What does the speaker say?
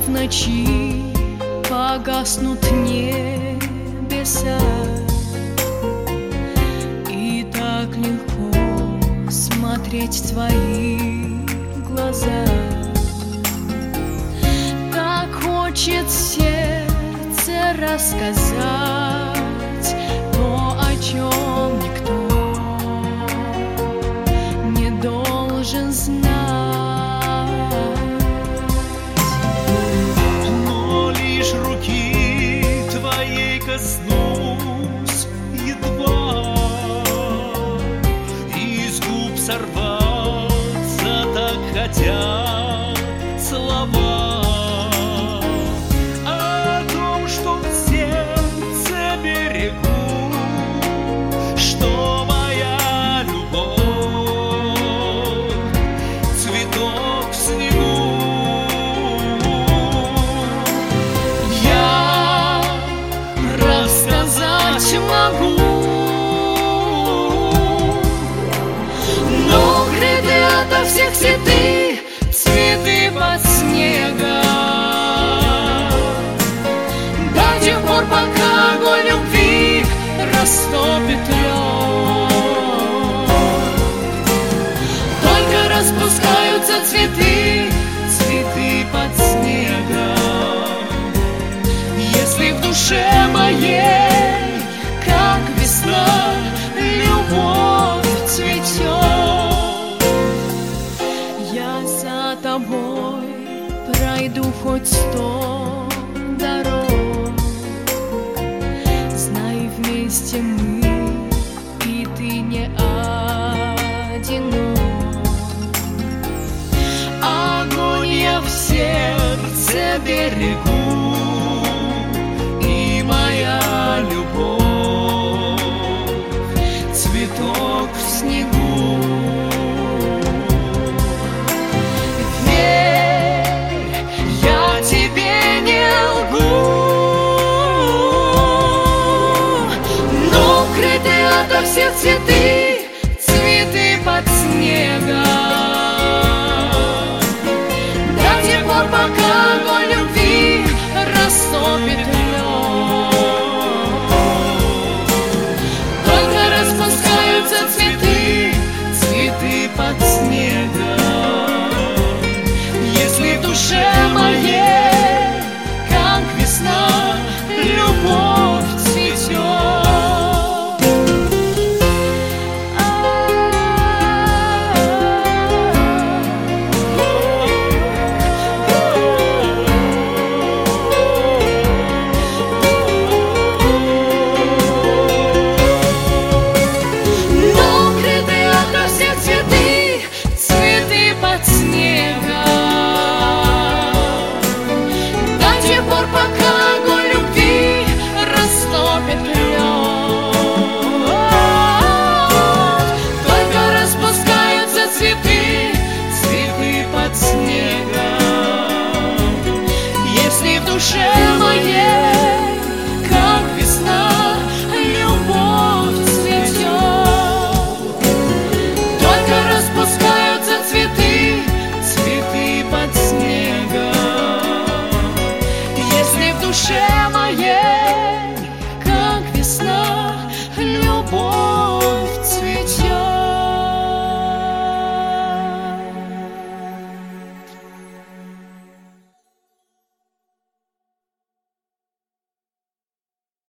в ночи погаснут небеса, и так легко смотреть в твои глаза. Так хочет сердце рассказать то, о чем никто не должен знать. Но лишь руки твоей коснусь едва, из губ сорваться так хотят слова о том, что в сердце берегу, что моя любовь цветок в снегу. Я рассказать могу, но укрыты ото всех цветы, цветы под снегом, до тех пор, пока огонь любви растопит лед. Только распускаются цветы, цветы под снегом, если в душе моей, как весна, любовь цветет. Я за тобой пройду хоть 100 дорог, знай, вместе мы, и ты не одинок. Огонь я в сердце берегу, и моя любовь цветок в снегу. Верь, я тебе не лгу, но укрыты ото всех цветы, цветы под снегом, до тех пор, пока огонь любви растопит лед. Только распускаются цветы, цветы под снегом, если в душе моей, как весна, любовь цветет. Если в душе моей, как весна, любовь цветет. Только распускаются цветы, цветы под снегом, если в душе моей,